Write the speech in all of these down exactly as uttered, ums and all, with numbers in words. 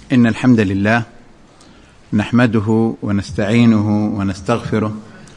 إن الحمد لله نحمده ونستعينه ونستغفره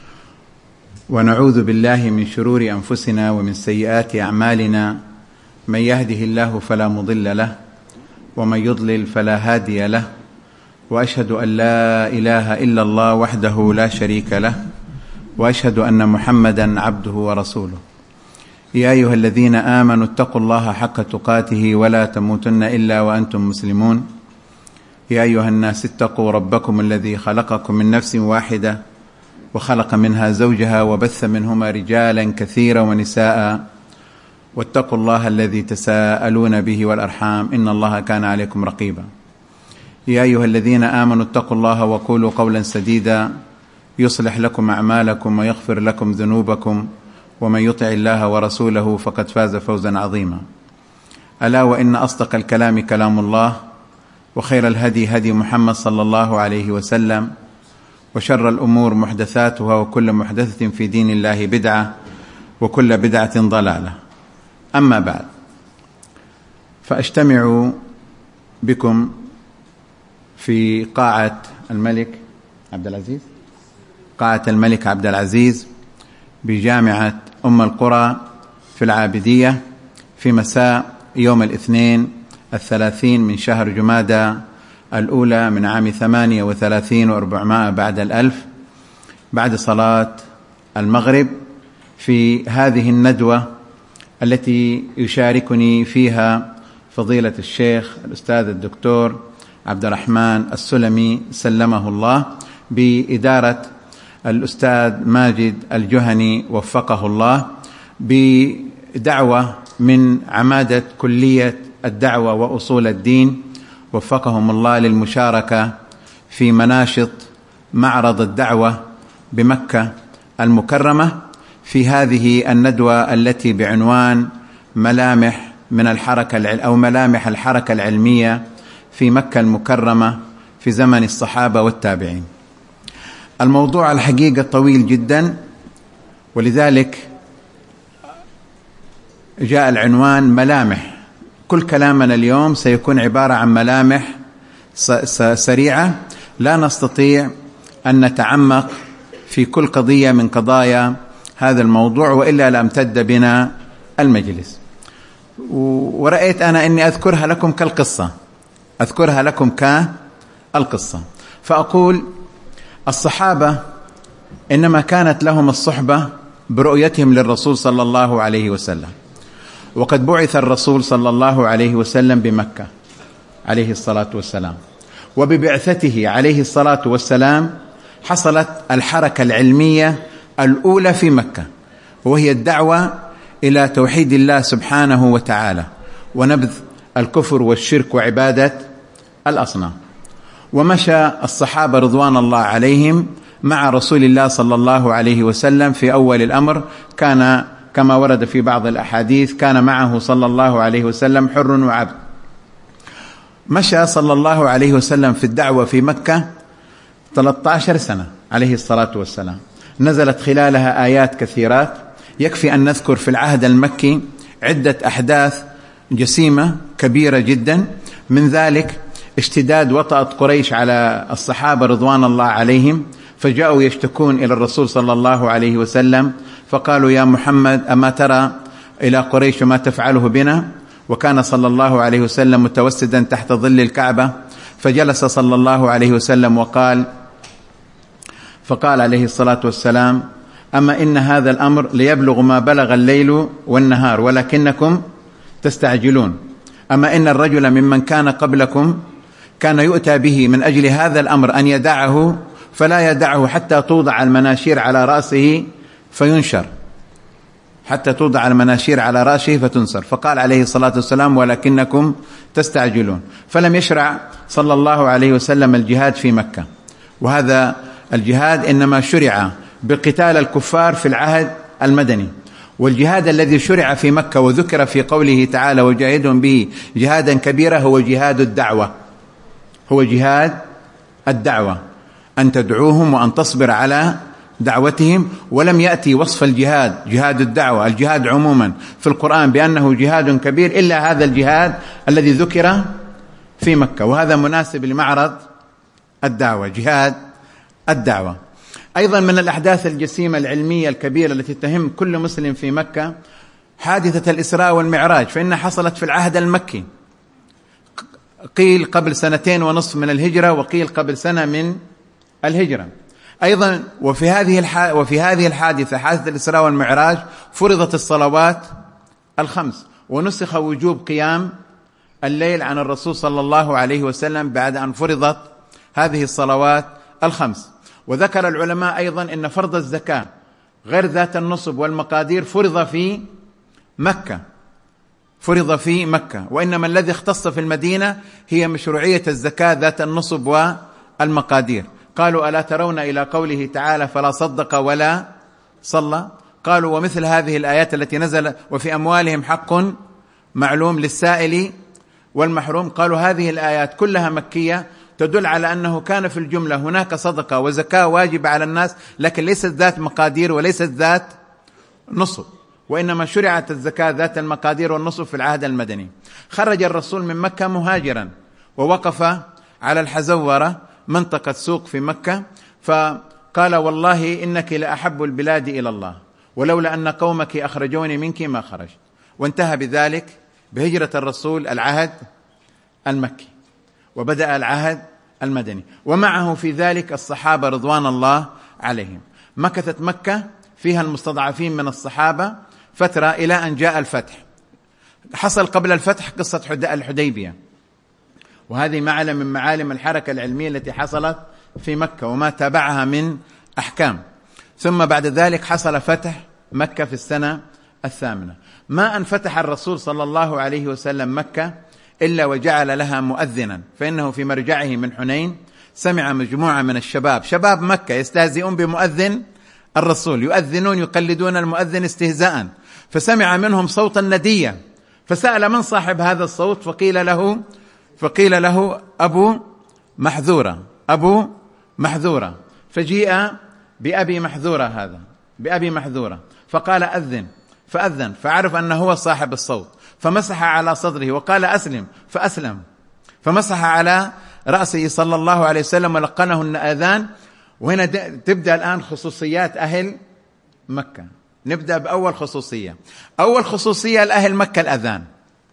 ونعوذ بالله من شرور أنفسنا ومن سيئات أعمالنا. من يهده الله فلا مضل له ومن يضلل فلا هادي له، وأشهد أن لا إله إلا الله وحده لا شريك له، وأشهد أن محمدا عبده ورسوله. يا أيها الذين آمنوا اتقوا الله حق تقاته ولا تموتن إلا وأنتم مسلمون. يا أيها الناس اتقوا ربكم الذي خلقكم من نفس واحدة وخلق منها زوجها وبث منهما رجالا كثيرا ونساء، واتقوا الله الذي تساءلون به والأرحام إن الله كان عليكم رقيبا. يا أيها الذين آمنوا اتقوا الله وقولوا قولا سديدا يصلح لكم أعمالكم ويغفر لكم ذنوبكم، ومن يطع الله ورسوله فقد فاز فوزا عظيما. ألا وإن أصدق الكلام كلام الله، وخير الهدي هدي محمد صلى الله عليه وسلم، وشر الأمور محدثاتها، وكل محدثة في دين الله بدعة، وكل بدعة ضلالة. أما بعد، فأجتمع بكم في قاعة الملك عبد العزيز قاعة الملك عبد العزيز بجامعة أم القرى في العابدية في مساء يوم الاثنين الثلاثين من شهر جمادى الأولى من عام ثمانية وثلاثين وأربعمائة بعد الألف، بعد صلاة المغرب، في هذه الندوة التي يشاركني فيها فضيلة الشيخ الأستاذ الدكتور عبد الرحمن السلمي سلمه الله، بإدارة الأستاذ ماجد الجهني وفقه الله، بدعوة من عمادة كلية الدعوة وأصول الدين وفقهم الله للمشاركة في مناشط معرض الدعوة بمكة المكرمة في هذه الندوة التي بعنوان ملامح من الحركة العل أو ملامح الحركة العلمية في مكة المكرمة في زمن الصحابة والتابعين. الموضوع الحقيقة طويل جدا، ولذلك جاء العنوان ملامح. كل كلامنا اليوم سيكون عبارة عن ملامح سريعة، لا نستطيع أن نتعمق في كل قضية من قضايا هذا الموضوع، وإلا لامتد بنا المجلس. ورأيت أنا أني أذكرها لكم كالقصة أذكرها لكم كالقصة فأقول: الصحابة إنما كانت لهم الصحبة برؤيتهم للرسول صلى الله عليه وسلم، وقد بعث الرسول صلى الله عليه وسلم بمكة عليه الصلاة والسلام، وببعثته عليه الصلاة والسلام حصلت الحركة العلمية الأولى في مكة، وهي الدعوة إلى توحيد الله سبحانه وتعالى ونبذ الكفر والشرك وعبادة الأصنام. ومشى الصحابة رضوان الله عليهم مع رسول الله صلى الله عليه وسلم. في أول الأمر كان كما ورد في بعض الأحاديث كان معه صلى الله عليه وسلم حر وعبد. مشى صلى الله عليه وسلم في الدعوة في مكة ثلاثة عشر سنة عليه الصلاة والسلام، نزلت خلالها آيات كثيرات. يكفي أن نذكر في العهد المكي عدة أحداث جسيمة كبيرة جدا، من ذلك اشتداد وطأة قريش على الصحابة رضوان الله عليهم، فجاءوا يشتكون إلى الرسول صلى الله عليه وسلم فقالوا: يا محمد، أما ترى إلى قريش ما تفعله بنا؟ وكان صلى الله عليه وسلم متوسدا تحت ظل الكعبة، فجلس صلى الله عليه وسلم وقال فقال عليه الصلاة والسلام: أما إن هذا الأمر ليبلغ ما بلغ الليل والنهار ولكنكم تستعجلون. أما إن الرجل ممن كان قبلكم كان يؤتى به من أجل هذا الأمر أن يدعه، فلا يدعه حتى توضع المناشير على رأسه فينشر حتى توضع المناشير على رأسه فتنصر. فقال عليه الصلاة والسلام: ولكنكم تستعجلون. فلم يشرع صلى الله عليه وسلم الجهاد في مكة، وهذا الجهاد إنما شرع بقتال الكفار في العهد المدني. والجهاد الذي شرع في مكة وذكر في قوله تعالى: وجاهدهم به جهادا كبيرا، هو جهاد الدعوة هو جهاد الدعوة أن تدعوهم وأن تصبر على دعوتهم. ولم يأتي وصف الجهاد جهاد الدعوة الجهاد عموما في القرآن بأنه جهاد كبير إلا هذا الجهاد الذي ذكر في مكة، وهذا مناسب لمعرض الدعوة، جهاد الدعوة. أيضا من الأحداث الجسيمة العلمية الكبيرة التي تهم كل مسلم في مكة حادثة الإسراء والمعراج، فإنها حصلت في العهد المكي، قيل قبل سنتين ونصف من الهجرة، وقيل قبل سنة من الهجرة. أيضا وفي هذه الح... وفي هذه الحادثة، حادثة الإسراء والمعراج، فرضت الصلوات الخمس، ونسخ وجوب قيام الليل عن الرسول صلى الله عليه وسلم بعد أن فرضت هذه الصلوات الخمس. وذكر العلماء أيضا أن فرض الزكاة غير ذات النصب والمقادير فرض في مكة، فرض في مكة، وإنما الذي اختص في المدينة هي مشروعية الزكاة ذات النصب والمقادير. قالوا: ألا ترون إلى قوله تعالى: فلا صدق ولا صلى. قالوا: ومثل هذه الآيات التي نزل: وفي أموالهم حق معلوم للسائل والمحروم. قالوا: هذه الآيات كلها مكية تدل على أنه كان في الجملة هناك صدقة وزكاة واجبة على الناس، لكن ليست ذات مقادير وليست ذات نصب، وإنما شرعت الزكاة ذات المقادير والنصب في العهد المدني. خرج الرسول من مكة مهاجرا، ووقف على الحزورة منطقة سوق في مكة، فقال: والله إنك لأحب البلاد إلى الله، ولولا أن قومك أخرجوني منك ما خرجت. وانتهى بذلك بهجرة الرسول العهد المكي، وبدأ العهد المدني، ومعه في ذلك الصحابة رضوان الله عليهم. مكثت مكة فيها المستضعفين من الصحابة فترة إلى أن جاء الفتح. حصل قبل الفتح قصة الحديبية، وهذه معلم من معالم الحركة العلمية التي حصلت في مكة وما تابعها من أحكام. ثم بعد ذلك حصل فتح مكة في السنة الثامنة. ما أن فتح الرسول صلى الله عليه وسلم مكة إلا وجعل لها مؤذنا، فإنه في مرجعه من حنين سمع مجموعة من الشباب، شباب مكة، يستهزئون بمؤذن الرسول، يؤذنون يقلدون المؤذن استهزاء، فسمع منهم صوتا نديا، فسأل: من صاحب هذا الصوت؟ فقيل له فقيل له أبو محذورة، أبو محذورة. فجيء بأبي محذورة، هذا بأبي محذورة، فقال: أذن، فأذن، فعرف أنه هو صاحب الصوت، فمسح على صدره وقال: أسلم، فأسلم، فمسح على رأسه صلى الله عليه وسلم ولقنه الأذان. وهنا تبدأ الآن خصوصيات أهل مكة. نبدأ بأول خصوصية. أول خصوصية لأهل مكة الأذان.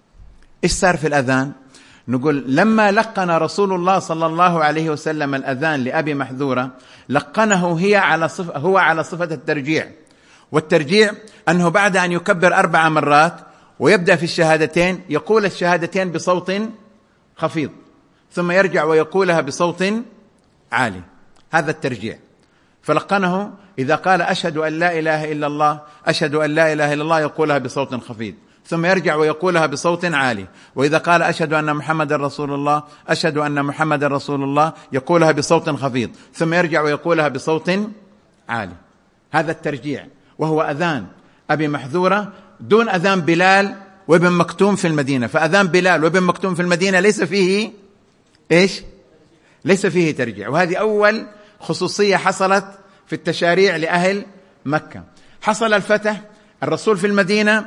إيش صار في الأذان؟ نقول: لما لقن رسول الله صلى الله عليه وسلم الأذان لأبي محذورة، لقنه هي على صفة هو على صفة الترجيع. والترجيع أنه بعد أن يكبر أربع مرات ويبدأ في الشهادتين يقول الشهادتين بصوت خفيض، ثم يرجع ويقولها بصوت عالي، هذا الترجيع. فلقنه إذا قال: أشهد أن لا إله إلا الله، أشهد أن لا إله إلا الله، يقولها بصوت خفيض، ثم يرجع ويقولها بصوت عالي. وإذا قال: أشهد أن محمد رسول الله، أشهد أن محمد رسول الله، يقولها بصوت خفيض، ثم يرجع ويقولها بصوت عالي. هذا الترجيع، وهو أذان أبي محذورة دون أذان بلال وابن مكتوم في المدينة. فأذان بلال وابن مكتوم في المدينة ليس فيه إيش؟ ليس فيه ترجيع. وهذه أول خصوصية حصلت في التشاريع لأهل مكة. حصل الفتح، الرسول في المدينة،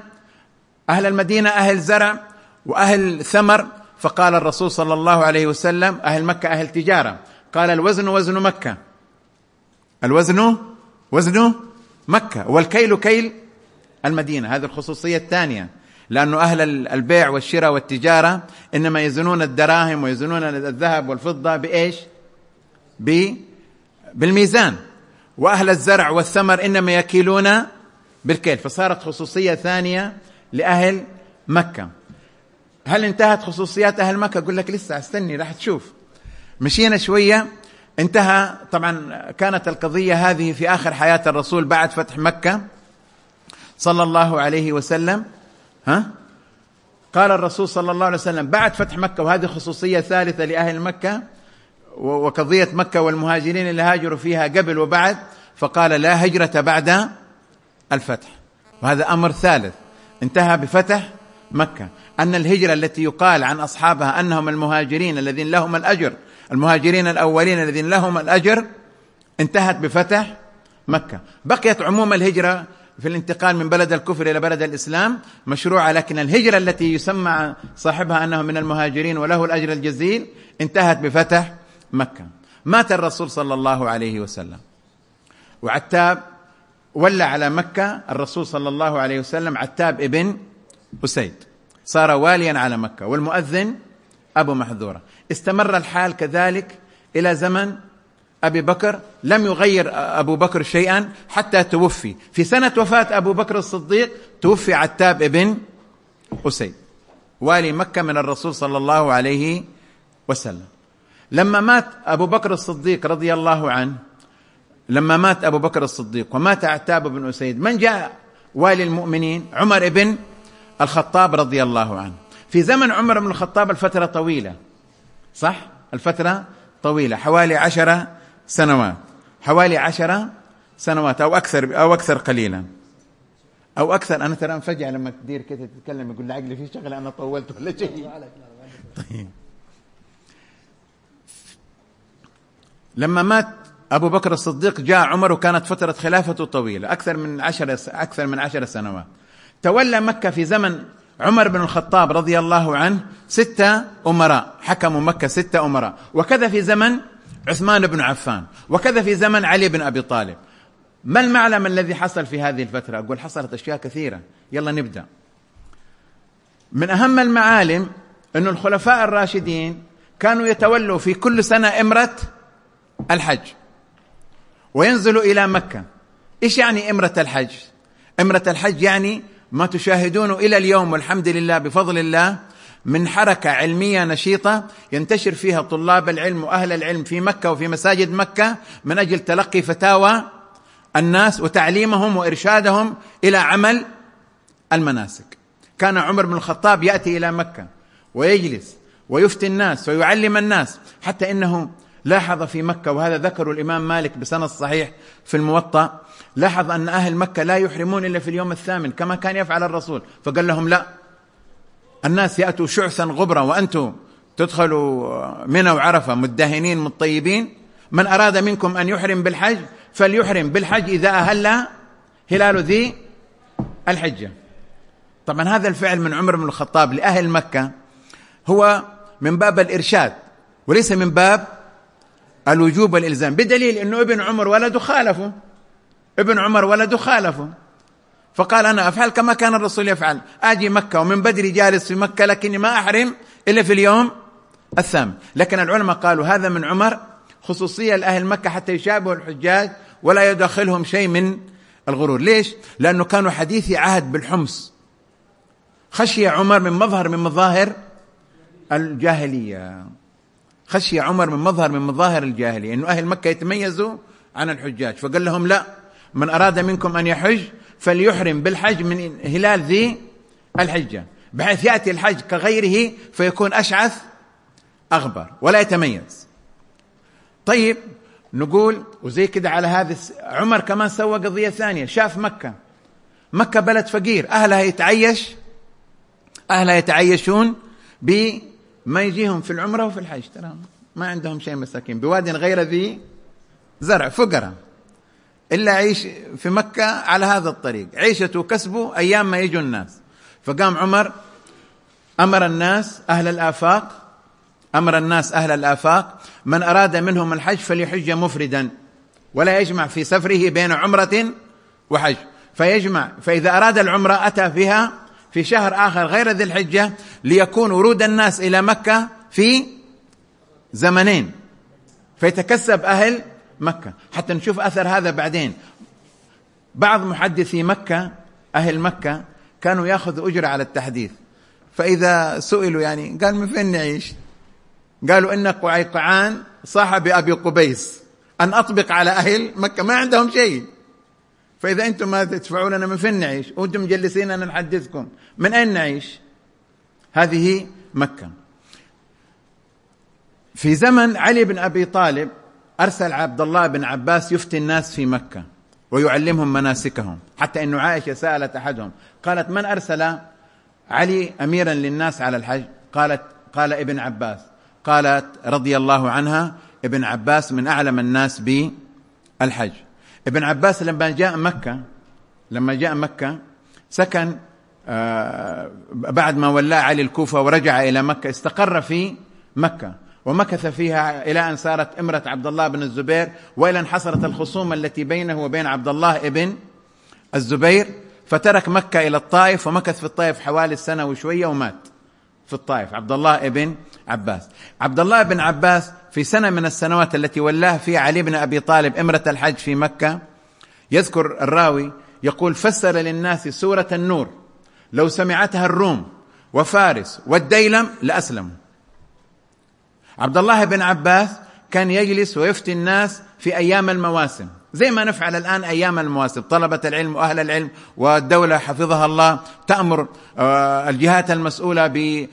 أهل المدينة أهل زرع وأهل ثمر، فقال الرسول صلى الله عليه وسلم: أهل مكة أهل تجارة، قال: الوزن وزن مكة، الوزن وزن مكة، والكيل كيل المدينة. هذه الخصوصية الثانية، لأنه أهل البيع والشراء والتجارة إنما يزنون الدراهم ويزنون الذهب والفضة بإيش؟ بالميزان. وأهل الزرع والثمر إنما يكيلون بالكيل. فصارت خصوصية ثانية لأهل مكة. هل انتهت خصوصيات أهل مكة؟ أقول لك لسه، استني راح تشوف. مشينا شوية، انتهى. طبعا كانت القضية هذه في آخر حياة الرسول بعد فتح مكة صلى الله عليه وسلم. ها؟ قال الرسول صلى الله عليه وسلم بعد فتح مكة، وهذه خصوصية ثالثة لأهل مكة، وقضية مكة والمهاجرين اللي هاجروا فيها قبل وبعد، فقال: لا هجرة بعد الفتح. وهذا أمر ثالث انتهى بفتح مكة، أن الهجرة التي يقال عن أصحابها أنهم المهاجرين الذين لهم الأجر، المهاجرين الأولين الذين لهم الأجر، انتهت بفتح مكة. بقيت عموم الهجرة في الانتقال من بلد الكفر إلى بلد الإسلام مشروعة، لكن الهجرة التي يسمى صاحبها أنه من المهاجرين وله الأجر الجزيل انتهت بفتح مكة. مات الرسول صلى الله عليه وسلم، وعتاب ولى على مكة الرسول صلى الله عليه وسلم عتاب ابن أسيد، صار واليا على مكة، والمؤذن أبو محذورة. استمر الحال كذلك إلى زمن أبي بكر، لم يغير أبو بكر شيئا حتى توفي. في سنة وفاة أبو بكر الصديق توفي عتاب ابن أسيد والي مكة من الرسول صلى الله عليه وسلم. لما مات أبو بكر الصديق رضي الله عنه، لما مات أبو بكر الصديق ومات عتاب بن أسيد، من جاء والي المؤمنين؟ عمر بن الخطاب رضي الله عنه. في زمن عمر بن الخطاب الفترة طويلة، صح؟ الفترة طويلة، حوالي عشر سنوات، حوالي عشر سنوات أو أكثر أو أكثر قليلا أو أكثر. أنا ترى مفجأة لما تدير كده تتكلم يقول لي عقلي في شغلة أنا طولت ولا شيء. طيب، لما مات أبو بكر الصديق جاء عمر، وكانت فترة خلافته طويلة، أكثر من عشر أكثر من عشر سنوات. تولى مكة في زمن عمر بن الخطاب رضي الله عنه ستة أمراء، حكموا مكة ستة أمراء، وكذا في زمن عثمان بن عفان، وكذا في زمن علي بن أبي طالب. ما المعلم الذي حصل في هذه الفترة؟ أقول حصلت أشياء كثيرة. يلا نبدأ. من أهم المعالم أن الخلفاء الراشدين كانوا يتولوا في كل سنة إمرة الحج وينزلوا إلى مكة. إيش يعني إمرة الحج؟ إمرة الحج يعني ما تشاهدون إلى اليوم والحمد لله بفضل الله من حركة علمية نشيطة ينتشر فيها طلاب العلم وأهل العلم في مكة وفي مساجد مكة من أجل تلقي فتاوى الناس وتعليمهم وإرشادهم إلى عمل المناسك. كان عمر بن الخطاب يأتي إلى مكة ويجلس ويفتي الناس ويعلم الناس، حتى إنه لاحظ في مكة، وهذا ذكر الإمام مالك بسند صحيح في الموطأ، لاحظ أن أهل مكة لا يحرمون إلا في اليوم الثامن كما كان يفعل الرسول، فقال لهم لا، الناس يأتوا شعثا غبرا وأنتم تدخلوا منى وعرفة مدهنين مطيبين. من أراد منكم أن يحرم بالحج فليحرم بالحج إذا أهل هلال ذي الحجة. طبعا هذا الفعل من عمر بن الخطاب لأهل مكة هو من باب الإرشاد وليس من باب الوجوب والإلزام، بدليل أنه ابن عمر ولده خالفه، ابن عمر ولده خالفه، فقال أنا أفعل كما كان الرسول يفعل، آجي مكة ومن بدري جالس في مكة لكني ما أحرم إلا في اليوم الثامن. لكن العلماء قالوا هذا من عمر خصوصية لأهل مكة حتى يشابهوا الحجاج ولا يدخلهم شيء من الغرور. ليش؟ لأنه كانوا حديثي عهد بالحمص، خشي عمر من مظهر من مظاهر الجاهلية، خشي عمر من مظهر من مظاهر الجاهلية أنه أهل مكة يتميزوا عن الحجاج، فقال لهم لا، من أراد منكم أن يحج فليحرم بالحج من هلال ذي الحجة، بحيث يأتي الحج كغيره فيكون أشعث أغبر ولا يتميز. طيب نقول وزي كده على هذا عمر كمان سوى قضية ثانية، شاف مكة، مكة بلد فقير، أهلها يتعيش أهلها يتعيشون بما يجيهم في العمرة وفي الحج، ترى ما عندهم شيء، مساكين بواد غير ذي زرع، فقراء، إلا عيش في مكة على هذا الطريق، عيشته وكسبه أيام ما يجوا الناس. فقام عمر أمر الناس أهل الآفاق أمر الناس أهل الآفاق من أراد منهم الحج فليحج مفردا ولا يجمع في سفره بين عمرة وحج، فيجمع، فإذا أراد العمرة أتى فيها في شهر آخر غير ذي الحجة ليكون ورود الناس إلى مكة في زمنين، فيتكسب أهل مكة. حتى نشوف أثر هذا بعدين. بعض محدثي مكة أهل مكة كانوا يأخذوا أجرة على التحديث، فإذا سئلوا يعني قال من فين نعيش؟ قالوا إن قعيقعان صاحب أبي قبيس أن أطبق على أهل مكة، ما عندهم شيء، فإذا أنتم ما تدفعون لنا من فين نعيش؟ وأنتم مجلسين أن نحدثكم، من أين نعيش؟ هذه مكة. في زمن علي بن أبي طالب أرسل عبد الله بن عباس يفتي الناس في مكة ويعلمهم مناسكهم، حتى أن عائشة سألت أحدهم قالت من أرسل علي أميرا للناس على الحج؟ قالت قال ابن عباس. قالت رضي الله عنها ابن عباس من أعلم الناس بالحج. ابن عباس لما جاء مكة لما جاء مكة سكن بعد ما ولى علي الكوفة ورجع إلى مكة، استقر في مكة ومكث فيها إلى أن صارت إمرة عبد الله بن الزبير، وإلى أن حصلت الخصومة التي بينه وبين عبد الله ابن الزبير، فترك مكة إلى الطائف ومكث في الطائف حوالي السنة وشوية ومات في الطائف عبد الله ابن عباس. عبد الله بن عباس في سنة من السنوات التي ولاه فيها علي بن أبي طالب إمرة الحج في مكة، يذكر الراوي يقول: فسر للناس سورة النور لو سمعتها الروم وفارس والديلم لأسلموا. عبد الله بن عباس كان يجلس ويفتي الناس في أيام المواسم زي ما نفعل الآن أيام المواسم، طلبة العلم وأهل العلم والدولة حفظها الله تأمر الجهات المسؤولة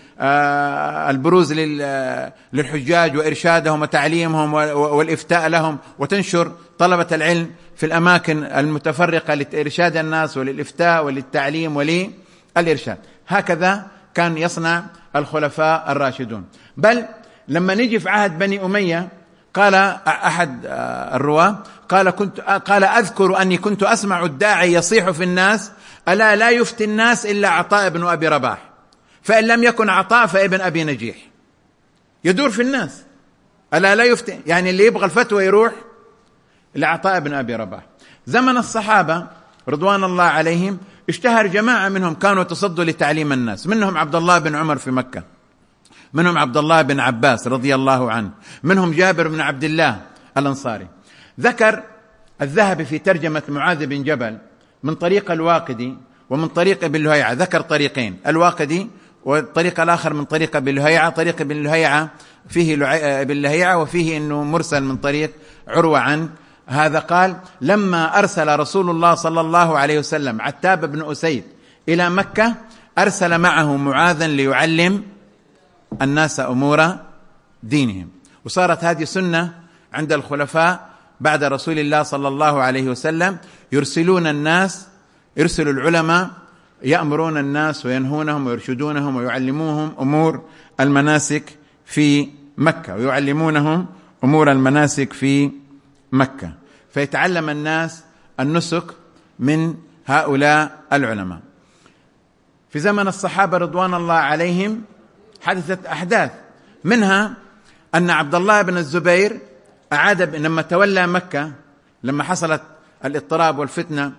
بالبروز للحجاج وإرشادهم وتعليمهم والإفتاء لهم، وتنشر طلبة العلم في الأماكن المتفرقة لإرشاد الناس وللإفتاء وللتعليم وللإرشاد. هكذا كان يصنع الخلفاء الراشدون. بل لما نجي في عهد بني أمية قال أحد الرواة قال كنت قال أذكر أني كنت أسمع الداعي يصيح في الناس: ألا لا يفتي الناس إلا عطاء بن أبي رباح، فإن لم يكن عطاء فابن أبي نجيح. يدور في الناس ألا لا يفتي، يعني اللي يبغى الفتوى يروح لعطاء بن أبي رباح. زمن الصحابة رضوان الله عليهم اشتهر جماعة منهم كانوا تصدوا لتعليم الناس، منهم عبد الله بن عمر في مكة، منهم عبد الله بن عباس رضي الله عنه، منهم جابر بن عبد الله الأنصاري. ذكر الذهبي في ترجمة معاذ بن جبل من طريق الواقدي ومن طريق ابن لهيعة، ذكر طريقين، الواقدي والطريق الآخر من طريق ابن لهيعة. طريق ابن لهيعة فيه ابن لهيعة وفيه أنه مرسل من طريق عروة عن هذا. قال: لما أرسل رسول الله صلى الله عليه وسلم عتاب بن أسيد إلى مكة أرسل معه معاذا ليعلم الناس أمور دينهم. وصارت هذه سنة عند الخلفاء بعد رسول الله صلى الله عليه وسلم، يرسلون الناس، يرسلوا العلماء يأمرون الناس وينهونهم ويرشدونهم ويعلموهم أمور المناسك في مكة، ويعلمونهم أمور المناسك في مكة، فيتعلم الناس النسك من هؤلاء العلماء. في زمن الصحابة رضوان الله عليهم حدثت أحداث، منها أن عبد الله بن الزبير أعاد لما تولى مكة، لما حصلت الاضطراب والفتنة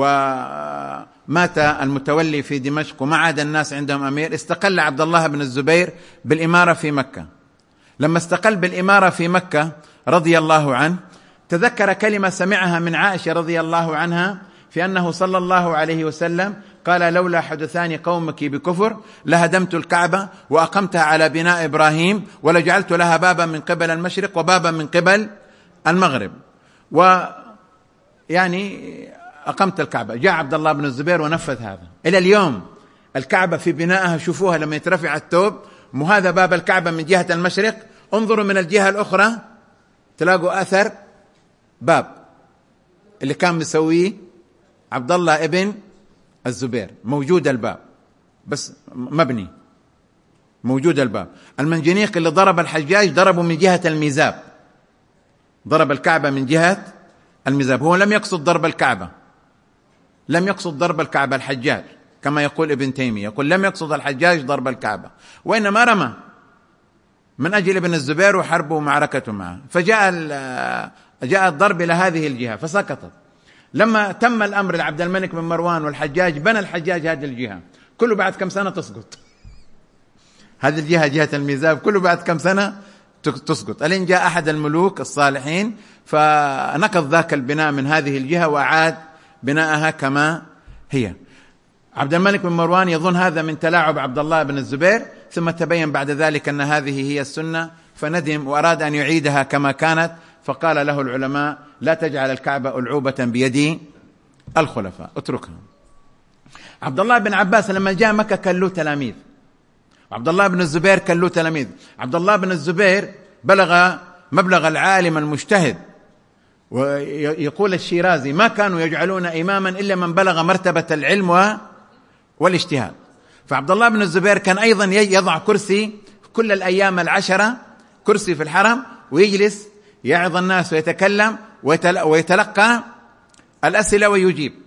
ومات المتولي في دمشق وما عاد الناس عندهم أمير، استقل عبد الله بن الزبير بالإمارة في مكة. لما استقل بالإمارة في مكة رضي الله عنه تذكر كلمة سمعها من عائشة رضي الله عنها في أنه صلى الله عليه وسلم قال: لولا حدثان قومك بكفر لهدمت الكعبة وأقمتها على بناء إبراهيم ولجعلت لها بابا من قبل المشرق وبابا من قبل المغرب، ويعني أقمت الكعبة. جاء عبد الله بن الزبير ونفذ هذا. إلى اليوم الكعبة في بنائها شوفوها لما يترفع الثوب، وهذا باب الكعبة من جهة المشرق، انظروا من الجهة الأخرى تلاقوا أثر باب اللي كان مسويه عبد الله ابن الزبير، موجود الباب بس مبني، موجود الباب. المنجنيق اللي ضرب الحجاج ضربه من جهة الميزاب، ضرب الكعبة من جهة الميزاب. هو لم يقصد ضرب الكعبة، لم يقصد ضرب الكعبة الحجاج كما يقول ابن تيمية، يقول لم يقصد الحجاج ضرب الكعبة، وإنما رمى من أجل ابن الزبير وحربه ومعركته معه، فجاء جاء الضرب إلى هذه الجهة فسقطت. لما تم الأمر لعبد الملك بن مروان والحجاج بنى الحجاج هذه الجهة، كله بعد كم سنة تسقط، هذه الجهة جهة الميزاب كله بعد كم سنة تسقط، ألين جاء أحد الملوك الصالحين فنقض ذاك البناء من هذه الجهة وأعاد بناءها كما هي. عبد الملك بن مروان يظن هذا من تلاعب عبد الله بن الزبير، ثم تبين بعد ذلك أن هذه هي السنة فندم وأراد أن يعيدها كما كانت، فقال له العلماء: لا تجعل الكعبة ألعوبة بيد الخلفاء، اتركها. عبد الله بن عباس لما جاء مكة كان له تلاميذ، عبد الله بن الزبير كان له تلاميذ. عبد الله بن الزبير بلغ مبلغ العالم المجتهد، ويقول الشيرازي: ما كانوا يجعلون إماما إلا من بلغ مرتبة العلم والاجتهاد. فعبد الله بن الزبير كان أيضا يضع كرسي كل الأيام العشرة، كرسي في الحرم، ويجلس يعظ الناس ويتكلم ويتلقى الأسئلة ويجيب.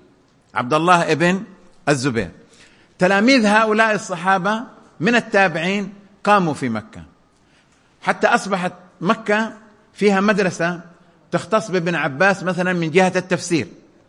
عبد الله ابن الزبير. تلاميذ هؤلاء الصحابة من التابعين قاموا في مكة، حتى أصبحت مكة فيها مدرسة تختص بابن عباس مثلا من جهة التفسير،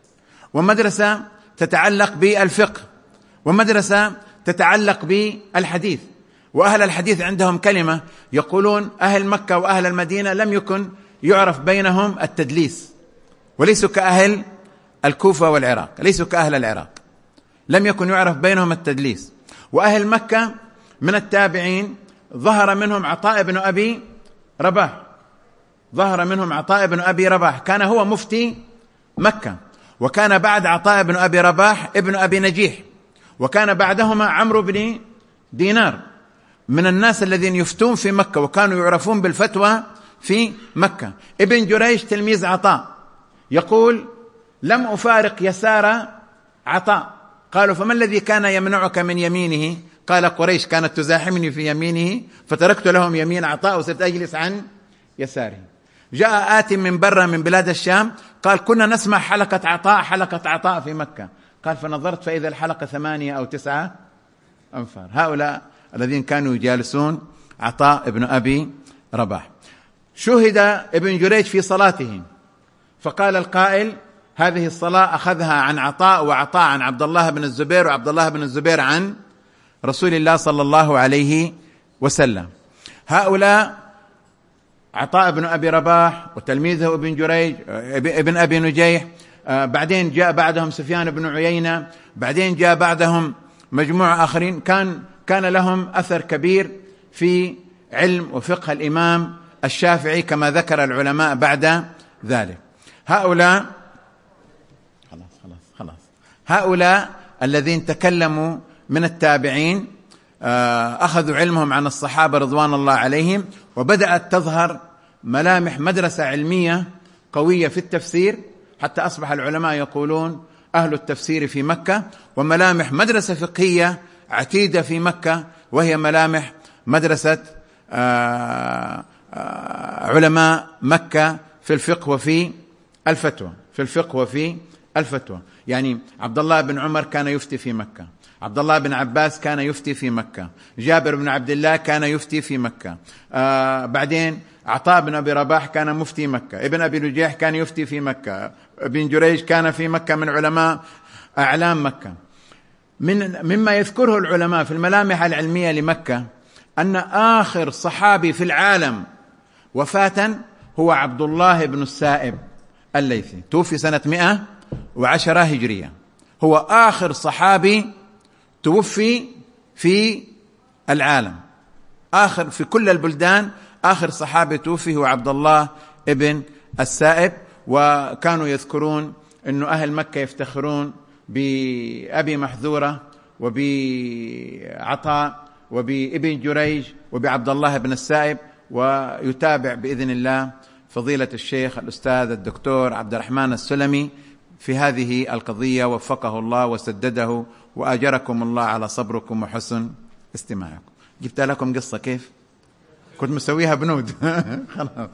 ومدرسة تتعلق بالفقه، ومدرسة تتعلق بالحديث. وأهل الحديث عندهم كلمة يقولون أهل مكة وأهل المدينة لم يكن يعرف بينهم التدليس، وليسوا كأهل الكوفة والعراق، ليسوا كأهل العراق، لم يكن يعرف بينهم التدليس. وأهل مكة من التابعين ظهر منهم عطاء بن أبي رباح، ظهر منهم عطاء بن أبي رباح، كان هو مفتي مكة، وكان بعد عطاء بن أبي رباح ابن أبي نجيح، وكان بعدهما عمرو بن دينار من الناس الذين يفتون في مكة وكانوا يعرفون بالفتوى في مكة. ابن جريج تلميذ عطاء يقول لم أفارق يسار عطاء. قالوا فما الذي كان يمنعك من يمينه؟ قال قريش كانت تزاحمني في يمينه فتركت لهم يمين عطاء وصرت أجلس عن يساره. جاء آت من برا من بلاد الشام قال كنا نسمع حلقة عطاء حلقة عطاء في مكة، قال فنظرت فإذا الحلقة ثمانية أو تسعة أنفار. هؤلاء الذين كانوا يجالسون عطاء ابن أبي رباح. شهد ابن جريج في صلاته فقال القائل هذه الصلاة أخذها عن عطاء، وعطاء عن عبد الله بن الزبير، وعبد الله بن الزبير عن رسول الله صلى الله عليه وسلم. هؤلاء عطاء بن أبي رباح وتلميذه ابن جريج ابن أبي نجيح، بعدين جاء بعدهم سفيان بن عيينة، بعدين جاء بعدهم مجموعة آخرين، كان كان لهم أثر كبير في علم وفقه الإمام الشافعي كما ذكر العلماء بعد ذلك. هؤلاء خلاص خلاص خلاص هؤلاء الذين تكلموا من التابعين أخذوا علمهم عن الصحابة رضوان الله عليهم، وبدأت تظهر ملامح مدرسة علمية قوية في التفسير، حتى أصبح العلماء يقولون أهل التفسير في مكة، وملامح مدرسة فقهية عتيدة في مكة، وهي ملامح مدرسة علماء مكة في الفقه وفي الفتوى، في الفقه وفي الفتوى. يعني عبد الله بن عمر كان يفتي في مكة، عبد الله بن عباس كان يفتي في مكة، جابر بن عبد الله كان يفتي في مكة، آه بعدين عطاء بن أبي رباح كان مفتي مكة، ابن أبي نجيح كان يفتي في مكة، ابن جريج كان في مكة من علماء أعلام مكة. من مما يذكره العلماء في الملامح العلمية لمكة أن آخر صحابي في العالم وفاة هو عبد الله بن السائب الليثي، توفي سنة مئة وعشرة هجرية، هو آخر صحابي توفي في العالم، آخر في كل البلدان، آخر صحابي توفي هو عبد الله ابن السائب. وكانوا يذكرون أنه أهل مكة يفتخرون بأبي محذورة وبعطاء وبابن جريج وبعبد الله بن السائب. ويتابع بإذن الله فضيلة الشيخ الأستاذ الدكتور عبد الرحمن السلمي في هذه القضية، وفقه الله وسدده، وأجركم الله على صبركم وحسن استماعكم. جبت لكم قصة كيف كنت مسويها بنود. خلاص.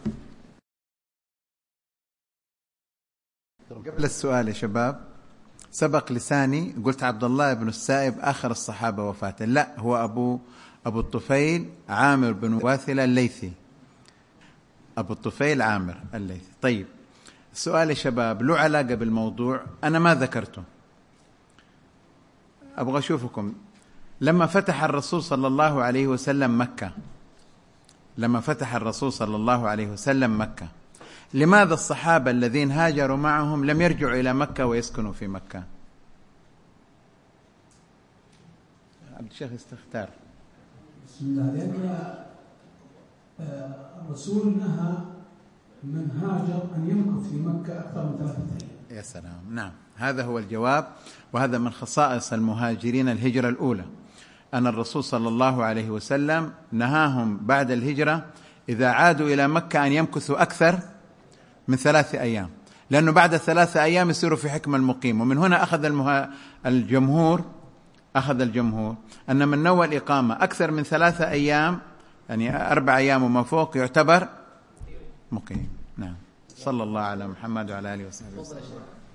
قبل السؤال يا شباب، سبق لساني قلت عبد الله بن السائب آخر الصحابة وفاة، لا، هو أبو أبو الطفيل عامر بن واثلة الليثي، أبو الطفيل عامر الليثي. طيب السؤال يا شباب له علاقة بالموضوع، أنا ما ذكرته، أبغى أشوفكم. لما فتح الرسول صلى الله عليه وسلم مكة، لما فتح الرسول صلى الله عليه وسلم مكة، لماذا الصحابة الذين هاجروا معهم لم يرجعوا إلى مكة ويسكنوا في مكة؟ عبد الشيخ استختار. بسم الله. لأن الرسول نهى من هاجر أن يمكث في مكة أكثر من ثلاثة أيام. يا سلام، نعم، هذا هو الجواب. وهذا من خصائص المهاجرين الهجرة الأولى، أن الرسول صلى الله عليه وسلم نهاهم بعد الهجرة إذا عادوا إلى مكة أن يمكثوا أكثر من ثلاثة أيام، لأنه بعد ثلاثة أيام يصيروا في حكم المقيم. ومن هنا أخذ المها... الجمهور أخذ الجمهور أن من نوى الإقامة أكثر من ثلاثة أيام، يعني أربع أيام وما فوق، يعتبر مقيم. نعم. صلى الله على محمد وعلى آله وصحبه وسلم.